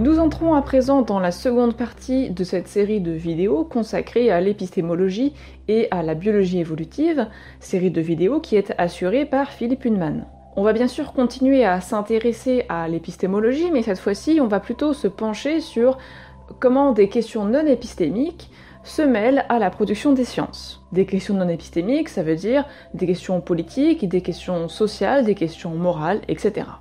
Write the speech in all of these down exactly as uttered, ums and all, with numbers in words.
Nous entrons à présent dans la seconde partie de cette série de vidéos consacrée à l'épistémologie et à la biologie évolutive, série de vidéos qui est assurée par Philippe Hunnemann. On va bien sûr continuer à s'intéresser à l'épistémologie, mais cette fois-ci on va plutôt se pencher sur comment des questions non épistémiques se mêlent à la production des sciences. Des questions non épistémiques, ça veut dire des questions politiques, des questions sociales, des questions morales, et cetera.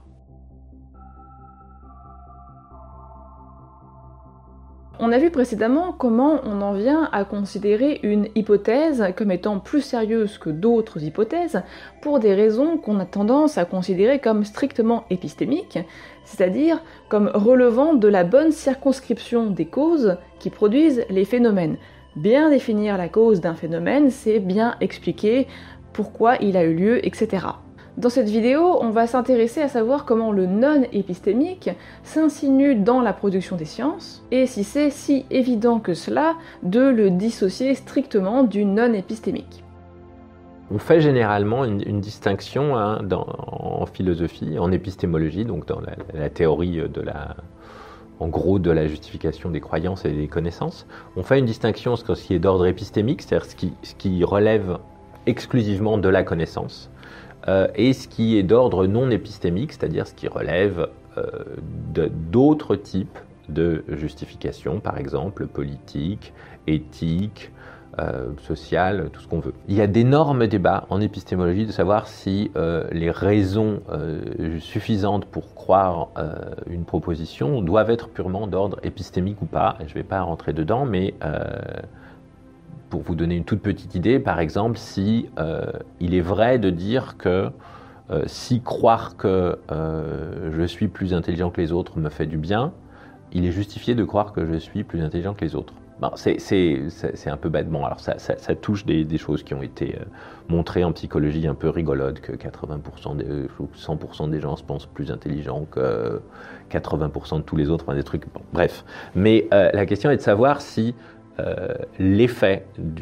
On a vu précédemment comment on en vient à considérer une hypothèse comme étant plus sérieuse que d'autres hypothèses pour des raisons qu'on a tendance à considérer comme strictement épistémiques, c'est-à-dire comme relevant de la bonne circonscription des causes qui produisent les phénomènes. Bien définir la cause d'un phénomène, c'est bien expliquer pourquoi il a eu lieu, et cetera. Dans cette vidéo, on va s'intéresser à savoir comment le non-épistémique s'insinue dans la production des sciences, et si c'est si évident que cela, de le dissocier strictement du non-épistémique. On fait généralement une, une distinction hein, dans, en philosophie, en épistémologie, donc dans la, la théorie de la, en gros de la justification des croyances et des connaissances. On fait une distinction sur ce qui est d'ordre épistémique, c'est-à-dire ce qui, ce qui relève exclusivement de la connaissance, Euh, et ce qui est d'ordre non épistémique, c'est-à-dire ce qui relève euh, d'autres types de justification, par exemple politique, éthique, euh, sociale, tout ce qu'on veut. Il y a d'énormes débats en épistémologie de savoir si euh, les raisons euh, suffisantes pour croire euh, une proposition doivent être purement d'ordre épistémique ou pas. Je ne vais pas rentrer dedans, mais euh, pour vous donner une toute petite idée, par exemple, si euh, il est vrai de dire que euh, si croire que euh, je suis plus intelligent que les autres me fait du bien, il est justifié de croire que je suis plus intelligent que les autres. Bon, c'est un peu bêtement. Alors ça, ça, ça touche des, des choses qui ont été euh, montrées en psychologie un peu rigolotes, que quatre-vingts pour cent des, cent pour cent des gens se pensent plus intelligents que quatre-vingts pour cent de tous les autres, enfin des trucs, bon, bref. Mais euh, la question est de savoir si Euh, l'effet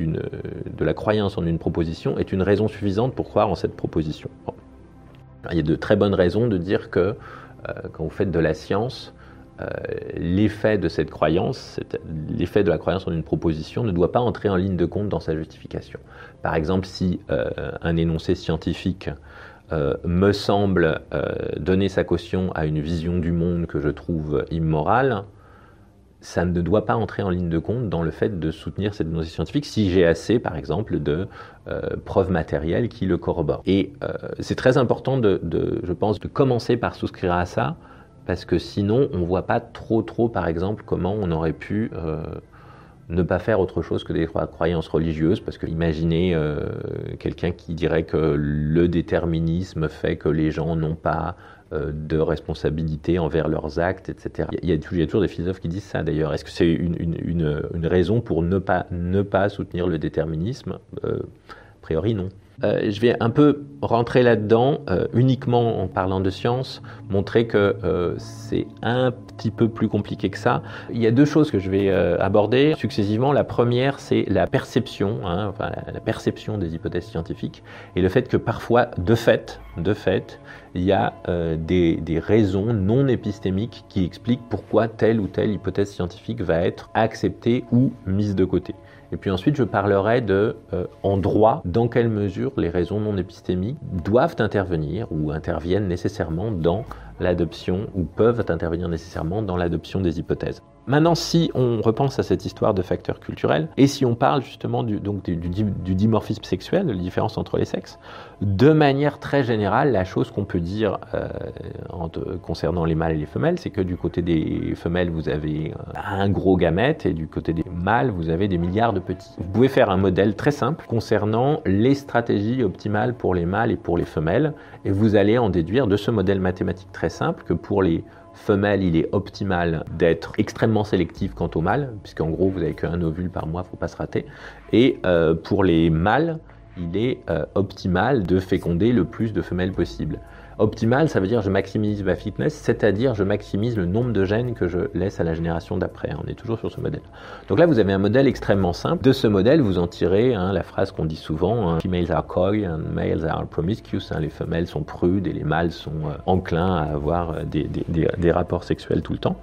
de la croyance en une proposition est une raison suffisante pour croire en cette proposition. Bon. Il y a de très bonnes raisons de dire que euh, quand vous faites de la science, euh, l'effet de cette croyance, l'effet de la croyance en une proposition ne doit pas entrer en ligne de compte dans sa justification. Par exemple, si euh, un énoncé scientifique euh, me semble euh, donner sa caution à une vision du monde que je trouve immorale, ça ne doit pas entrer en ligne de compte dans le fait de soutenir cette énoncé scientifique si j'ai assez, par exemple, de euh, preuves matérielles qui le corroborent. Et euh, c'est très important, de, de, je pense, de commencer par souscrire à ça, parce que sinon, on ne voit pas trop, trop, par exemple, comment on aurait pu euh, ne pas faire autre chose que des croyances religieuses, parce que imaginez euh, quelqu'un qui dirait que le déterminisme fait que les gens n'ont pas de responsabilité envers leurs actes, et cetera. Il y a, il y a toujours des philosophes qui disent ça d'ailleurs. Est-ce que c'est une, une, une, une raison pour ne pas, ne pas soutenir le déterminisme? euh, A priori, non. Euh, je vais un peu rentrer là-dedans, euh, uniquement en parlant de science, montrer que euh, c'est un petit peu plus compliqué que ça. Il y a deux choses que je vais euh, aborder successivement. La première, c'est la perception, hein, enfin, la, la perception des hypothèses scientifiques, et le fait que parfois, de fait, de fait, il y a euh, des, des raisons non épistémiques qui expliquent pourquoi telle ou telle hypothèse scientifique va être acceptée ou mise de côté. Et puis ensuite, je parlerai de, euh, en droit, dans quelle mesure les raisons non épistémiques doivent intervenir ou interviennent nécessairement dans l'adoption, ou peuvent intervenir nécessairement dans l'adoption des hypothèses. Maintenant, si on repense à cette histoire de facteurs culturels, et si on parle justement du, donc du, du, du dimorphisme sexuel, de la différence entre les sexes, de manière très générale, la chose qu'on peut dire euh, en de, concernant les mâles et les femelles, c'est que du côté des femelles, vous avez un gros gamète, et du côté des mâles, vous avez des milliards de petits. Vous pouvez faire un modèle très simple concernant les stratégies optimales pour les mâles et pour les femelles, et vous allez en déduire de ce modèle mathématique très simple que pour les femelle, il est optimal d'être extrêmement sélectif quant au mâle, puisqu'en gros, vous n'avez qu'un ovule par mois, il ne faut pas se rater. Et euh, pour les mâles, il est euh, optimal de féconder le plus de femelles possible. Optimal, ça veut dire je maximise ma fitness, c'est-à-dire je maximise le nombre de gènes que je laisse à la génération d'après. On est toujours sur ce modèle. Donc là, vous avez un modèle extrêmement simple. De ce modèle, vous en tirez hein, la phrase qu'on dit souvent, hein, females are coy and males are promiscuous. Hein, les femelles sont prudes et les mâles sont euh, enclins à avoir des, des, des, des rapports sexuels tout le temps.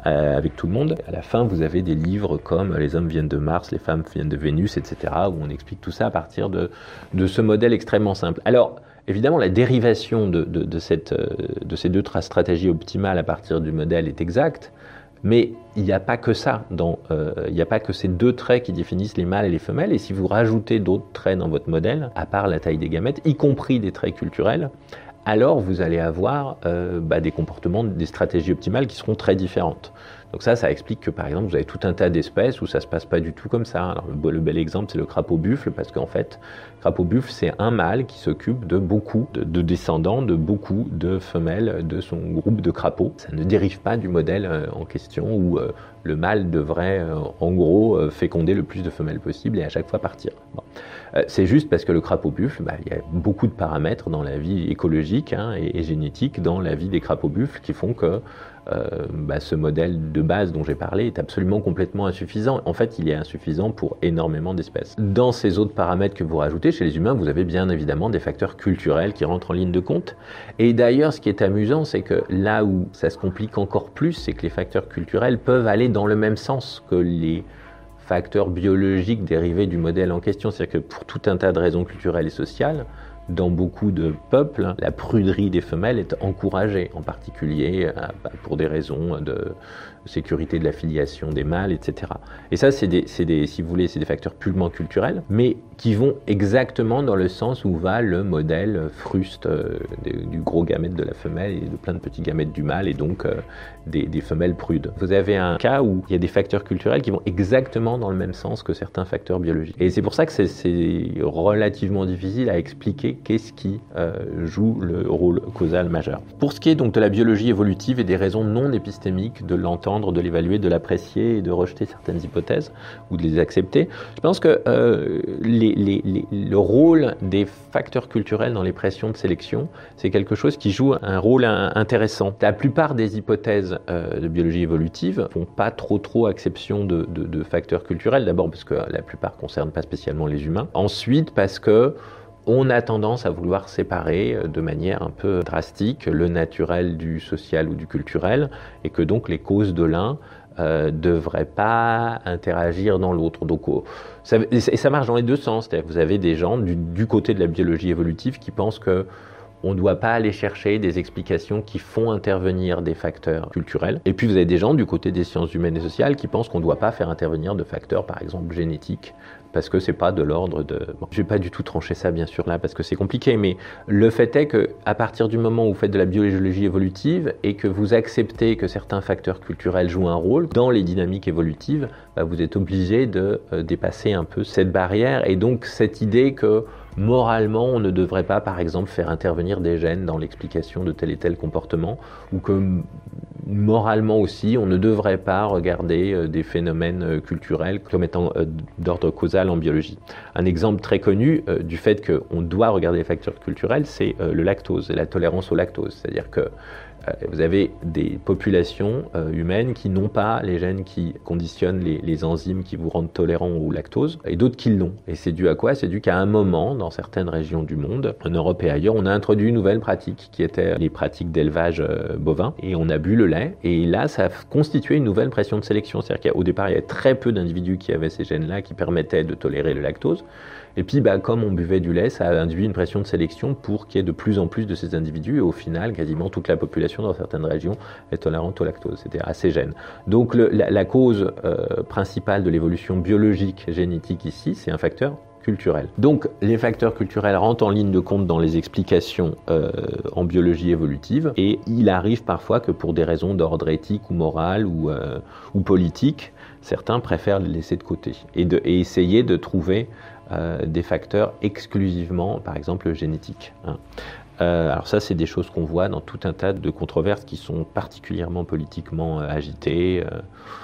euh, avec tout le monde. À la fin, vous avez des livres comme Les hommes viennent de Mars, les femmes viennent de Vénus, et cetera, où on explique tout ça à partir de, de ce modèle extrêmement simple. Alors, évidemment, la dérivation de, de, de, cette, de ces deux stratégies optimales à partir du modèle est exacte, mais il n'y a pas que ça, dans, euh, il n'y a pas que ces deux traits qui définissent les mâles et les femelles, et si vous rajoutez d'autres traits dans votre modèle, à part la taille des gamètes, y compris des traits culturels, alors vous allez avoir euh, bah, des comportements, des stratégies optimales qui seront très différentes. Donc ça, ça explique que par exemple, vous avez tout un tas d'espèces où ça ne se passe pas du tout comme ça. Alors, le, le bel exemple, c'est le crapaud buffle, parce qu'en fait, le crapaud buffle, c'est un mâle qui s'occupe de beaucoup de, de descendants, de beaucoup de femelles de son groupe de crapauds. Ça ne dérive pas du modèle euh, en question où euh, le mâle devrait, euh, en gros, euh, féconder le plus de femelles possible et à chaque fois partir. Bon. Euh, c'est juste parce que le crapaud buffle, bah, il y a beaucoup de paramètres dans la vie écologique hein, et, et génétique dans la vie des crapauds buffles qui font que Euh, bah, ce modèle de base dont j'ai parlé est absolument complètement insuffisant. En fait, il est insuffisant pour énormément d'espèces. Dans ces autres paramètres que vous rajoutez, chez les humains, vous avez bien évidemment des facteurs culturels qui rentrent en ligne de compte. Et d'ailleurs, ce qui est amusant, c'est que là où ça se complique encore plus, c'est que les facteurs culturels peuvent aller dans le même sens que les facteurs biologiques dérivés du modèle en question. C'est-à-dire que pour tout un tas de raisons culturelles et sociales, dans beaucoup de peuples, la pruderie des femelles est encouragée, en particulier pour des raisons de sécurité de la filiation des mâles, et cetera. Et ça, c'est des, c'est des, si vous voulez, c'est des facteurs purement culturels, mais qui vont exactement dans le sens où va le modèle fruste euh, du gros gamète de la femelle et de plein de petits gamètes du mâle, et donc euh, des, des femelles prudes. Vous avez un cas où il y a des facteurs culturels qui vont exactement dans le même sens que certains facteurs biologiques. Et c'est pour ça que c'est, c'est relativement difficile à expliquer qu'est-ce qui euh, joue le rôle causal majeur. Pour ce qui est donc de la biologie évolutive et des raisons non épistémiques de l'entendre, de l'évaluer, de l'apprécier et de rejeter certaines hypothèses ou de les accepter, je pense que euh, les, les, les, le rôle des facteurs culturels dans les pressions de sélection, c'est quelque chose qui joue un rôle intéressant. La plupart des hypothèses euh, de biologie évolutive font pas trop trop exception de, de, de facteurs culturels, d'abord parce que la plupart concernent pas spécialement les humains, ensuite parce que on a tendance à vouloir séparer de manière un peu drastique le naturel du social ou du culturel, et que donc les causes de l'un euh, devraient pas interagir dans l'autre. Donc, oh, ça, et ça marche dans les deux sens. C'est-à-dire que vous avez des gens du, du côté de la biologie évolutive qui pensent que on ne doit pas aller chercher des explications qui font intervenir des facteurs culturels. Et puis vous avez des gens du côté des sciences humaines et sociales qui pensent qu'on ne doit pas faire intervenir de facteurs, par exemple, génétiques, parce que c'est pas de l'ordre de... Bon, je vais pas du tout trancher ça, bien sûr, là, parce que c'est compliqué, mais le fait est qu'à partir du moment où vous faites de la biologie évolutive et que vous acceptez que certains facteurs culturels jouent un rôle dans les dynamiques évolutives, bah, vous êtes obligé de euh, dépasser un peu cette barrière, et donc cette idée que moralement, on ne devrait pas, par exemple, faire intervenir des gènes dans l'explication de tel et tel comportement, ou que moralement aussi, on ne devrait pas regarder des phénomènes culturels comme étant d'ordre causal en biologie. Un exemple très connu euh, du fait qu'on doit regarder les facteurs culturels, c'est euh, le lactose et la tolérance au lactose. C'est-à-dire que vous avez des populations euh, humaines qui n'ont pas les gènes qui conditionnent les, les enzymes qui vous rendent tolérants au lactose, et d'autres qui l'ont. Et c'est dû à quoi? C'est dû qu'à un moment, dans certaines régions du monde, en Europe et ailleurs, on a introduit une nouvelle pratique qui était les pratiques d'élevage euh, bovin, et on a bu le lait, et là, ça a constitué une nouvelle pression de sélection. C'est-à-dire qu'au départ, il y avait très peu d'individus qui avaient ces gènes-là qui permettaient de tolérer le lactose. Et puis, bah, comme on buvait du lait, ça a induit une pression de sélection pour qu'il y ait de plus en plus de ces individus. Et au final, quasiment toute la population dans certaines régions est tolérante au lactose, c'est-à-dire à ces gènes. Donc, le, la, la cause euh, principale de l'évolution biologique, génétique ici, c'est un facteur culturel. Donc, les facteurs culturels rentrent en ligne de compte dans les explications euh, en biologie évolutive. Et il arrive parfois que pour des raisons d'ordre éthique ou moral ou, euh, ou politique, certains préfèrent les laisser de côté et, de, et essayer de trouver Euh, des facteurs exclusivement, par exemple, génétiques. Hein. Euh, alors ça, c'est des choses qu'on voit dans tout un tas de controverses qui sont particulièrement politiquement euh, agitées. Euh,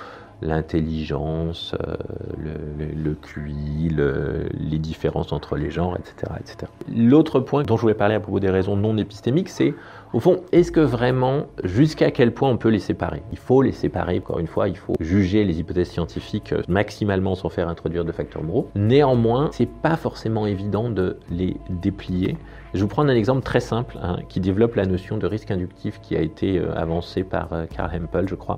l'intelligence, euh, le, le, le Q I, le, les différences entre les genres, et cetera, et cetera. L'autre point dont je voulais parler à propos des raisons non épistémiques, c'est, au fond, est-ce que vraiment, jusqu'à quel point on peut les séparer? Il faut les séparer, encore une fois, il faut juger les hypothèses scientifiques maximalement sans faire introduire de facteurs moraux. Néanmoins, c'est pas forcément évident de les déplier. Je vais vous prendre un exemple très simple hein, qui développe la notion de risque inductif qui a été euh, avancée par euh, Karl Hempel, je crois,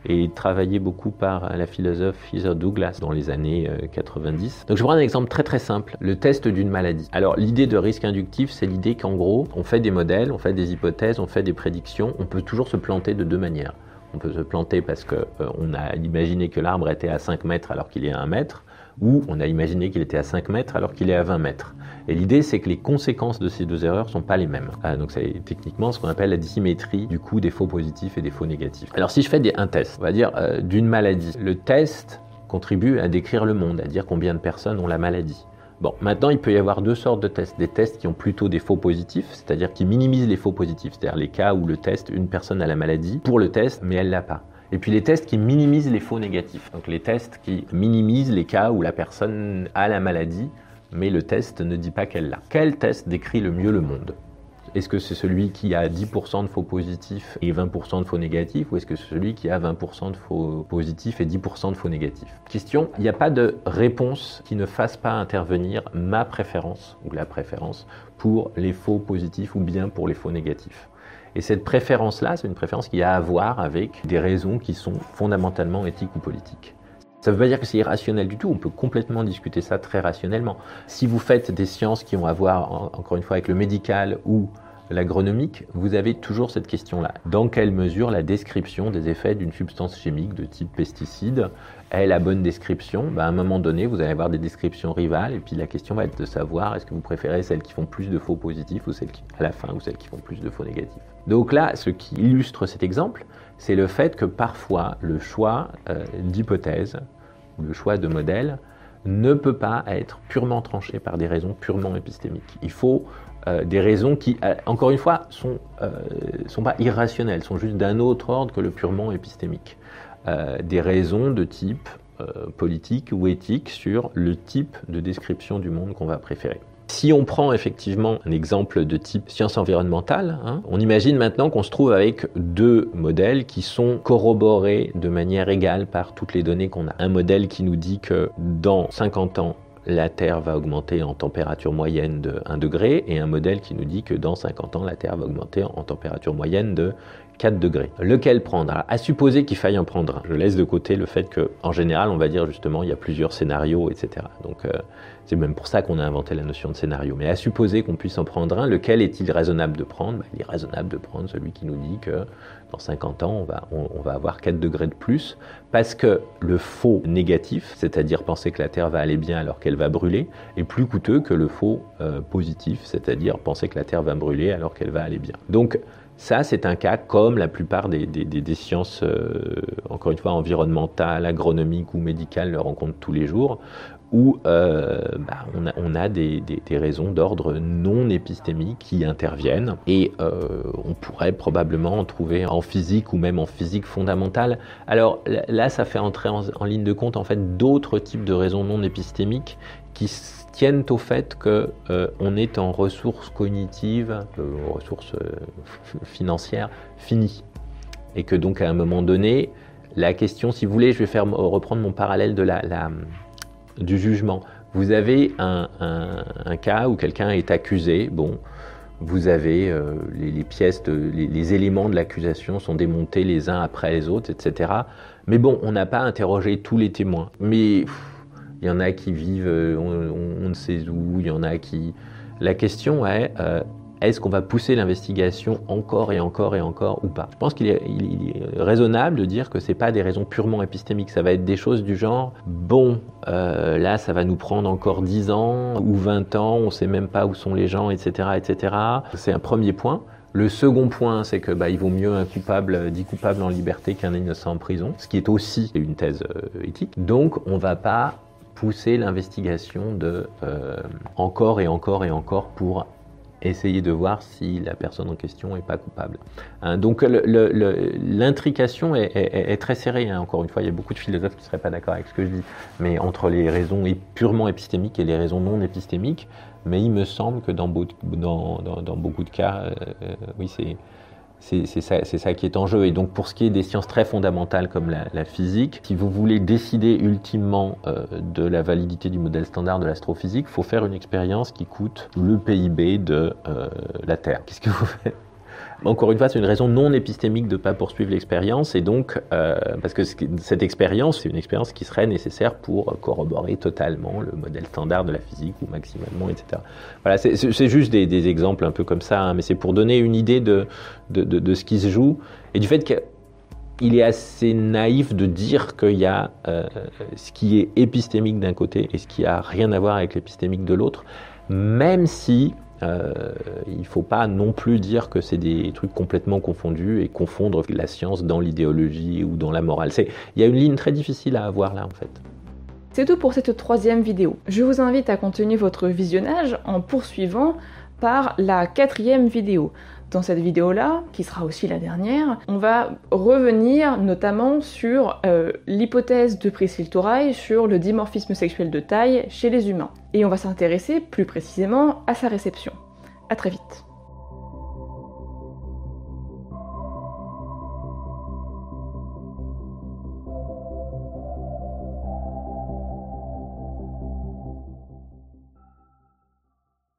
et travaillé beaucoup par la philosophe Heather Douglas dans les années quatre-vingt-dix. Donc je vais prendre un exemple très très simple, le test d'une maladie. Alors l'idée de risque inductif, c'est l'idée qu'en gros, on fait des modèles, on fait des hypothèses, on fait des prédictions, on peut toujours se planter de deux manières. On peut se planter parce qu'on euh, a imaginé que l'arbre était à cinq mètres alors qu'il est à un mètre, ou on a imaginé qu'il était à cinq mètres alors qu'il est à vingt mètres. Et l'idée, c'est que les conséquences de ces deux erreurs ne sont pas les mêmes. Ah, donc c'est techniquement ce qu'on appelle la dissymétrie du coût des faux positifs et des faux négatifs. Alors si je fais des, un test, on va dire euh, d'une maladie, le test contribue à décrire le monde, à dire combien de personnes ont la maladie. Bon, maintenant, il peut y avoir deux sortes de tests. Des tests qui ont plutôt des faux positifs, c'est-à-dire qui minimisent les faux positifs, c'est-à-dire les cas où le test, une personne a la maladie pour le test, mais elle l'a pas. Et puis les tests qui minimisent les faux négatifs. Donc les tests qui minimisent les cas où la personne a la maladie, mais le test ne dit pas qu'elle l'a. Quel test décrit le mieux le monde ? Est-ce que c'est celui qui a dix pour cent de faux positifs et vingt pour cent de faux négatifs, ou est-ce que c'est celui qui a vingt pour cent de faux positifs et dix pour cent de faux négatifs ? Question, il n'y a pas de réponse qui ne fasse pas intervenir ma préférence, ou la préférence, pour les faux positifs ou bien pour les faux négatifs. Et cette préférence-là, c'est une préférence qui a à voir avec des raisons qui sont fondamentalement éthiques ou politiques. Ça ne veut pas dire que c'est irrationnel du tout, on peut complètement discuter ça très rationnellement. Si vous faites des sciences qui ont à voir, encore une fois, avec le médical ou l'agronomique, vous avez toujours cette question-là. Dans quelle mesure la description des effets d'une substance chimique de type pesticide est la bonne description ? Ben, à un moment donné, vous allez avoir des descriptions rivales, et puis la question va être de savoir est-ce que vous préférez celles qui font plus de faux positifs ou celles qui, à la fin, ou celles qui font plus de faux négatifs. Donc là, ce qui illustre cet exemple, c'est le fait que parfois le choix euh, d'hypothèse, le choix de modèle, ne peut pas être purement tranché par des raisons purement épistémiques. Il faut euh, des raisons qui, euh, encore une fois, sont, euh, sont pas irrationnelles, sont juste d'un autre ordre que le purement épistémique. Euh, des raisons de type euh, politique ou éthique sur le type de description du monde qu'on va préférer. Si on prend effectivement un exemple de type science environnementale, hein, on imagine maintenant qu'on se trouve avec deux modèles qui sont corroborés de manière égale par toutes les données qu'on a. Un modèle qui nous dit que dans cinquante ans, la Terre va augmenter en température moyenne de un degré, et un modèle qui nous dit que dans cinquante ans, la Terre va augmenter en température moyenne de quatre degrés. Lequel prendre ? Alors, à supposer qu'il faille en prendre un. Je laisse de côté le fait qu'en général, on va dire justement, il y a plusieurs scénarios, et cetera. Donc, euh, c'est même pour ça qu'on a inventé la notion de scénario. Mais à supposer qu'on puisse en prendre un, lequel est-il raisonnable de prendre ? Ben, il est raisonnable de prendre celui qui nous dit que dans cinquante ans, on va, on, on va avoir quatre degrés de plus, parce que le faux négatif, c'est-à-dire penser que la Terre va aller bien alors qu'elle va brûler, est plus coûteux que le faux euh, positif, c'est-à-dire penser que la Terre va brûler alors qu'elle va aller bien. Donc, ça, c'est un cas comme la plupart des, des, des, des sciences, euh, encore une fois, environnementales, agronomiques ou médicales le rencontrent tous les jours, où euh, bah, on a, on a des, des, des raisons d'ordre non épistémique qui interviennent, et euh, on pourrait probablement en trouver en physique ou même en physique fondamentale. Alors là, ça fait entrer en, en ligne de compte en fait d'autres types de raisons non épistémiques qui tiennent au fait qu'on euh, est en ressources cognitives, euh, ressources euh, financières finies, et que donc à un moment donné, la question, si vous voulez, je vais faire reprendre mon parallèle de la, la du jugement. Vous avez un, un, un cas où quelqu'un est accusé, bon, vous avez euh, les, les pièces, de, les, les éléments de l'accusation sont démontés les uns après les autres, et cetera. Mais bon, on n'a pas interrogé tous les témoins. Mais il y en a qui vivent, on, on, on ne sait où, il y en a qui... La question est, euh, est-ce qu'on va pousser l'investigation encore et encore et encore ou pas ? Je pense qu'il est, il est raisonnable de dire que ce n'est pas des raisons purement épistémiques. Ça va être des choses du genre, bon, euh, là ça va nous prendre encore dix ans ou vingt ans, on ne sait même pas où sont les gens, et cetera, et cetera. C'est un premier point. Le second point, c'est que bah, il vaut mieux un coupable, dix coupables en liberté qu'un innocent en prison, ce qui est aussi une thèse euh, éthique. Donc on ne va pas pousser l'investigation de euh, encore et encore et encore pour essayer de voir si la personne en question n'est pas coupable. Hein, donc le, le, le, l'intrication est, est, est très serrée. Hein. Encore une fois, il y a beaucoup de philosophes qui ne seraient pas d'accord avec ce que je dis, mais entre les raisons purement épistémiques et les raisons non épistémiques, mais il me semble que dans, beau, dans, dans, dans beaucoup de cas, euh, oui, c'est... C'est, c'est, ça, c'est ça qui est en jeu. Et donc pour ce qui est des sciences très fondamentales comme la, la physique, si vous voulez décider ultimement euh, de la validité du modèle standard de l'astrophysique, il faut faire une expérience qui coûte le P I B de euh, la Terre. Qu'est-ce que vous faites ? Encore une fois, c'est une raison non épistémique de ne pas poursuivre l'expérience, et donc, euh, parce que cette expérience, c'est une expérience qui serait nécessaire pour corroborer totalement le modèle standard de la physique, ou maximalement, et cetera. Voilà, c'est, c'est juste des, des exemples un peu comme ça, hein, mais c'est pour donner une idée de, de, de, de ce qui se joue, et du fait qu'il est assez naïf de dire qu'il y a euh, ce qui est épistémique d'un côté et ce qui n'a rien à voir avec l'épistémique de l'autre, même si Euh, il ne faut pas non plus dire que c'est des trucs complètement confondus et confondre la science dans l'idéologie ou dans la morale. C'est, il y a une ligne très difficile à avoir là en fait. C'est tout pour cette troisième vidéo. Je vous invite à continuer votre visionnage en poursuivant par la quatrième vidéo. Dans cette vidéo-là, qui sera aussi la dernière, on va revenir notamment sur euh, l'hypothèse de Priscille Touraille sur le dimorphisme sexuel de taille chez les humains. Et on va s'intéresser plus précisément à sa réception. À très vite.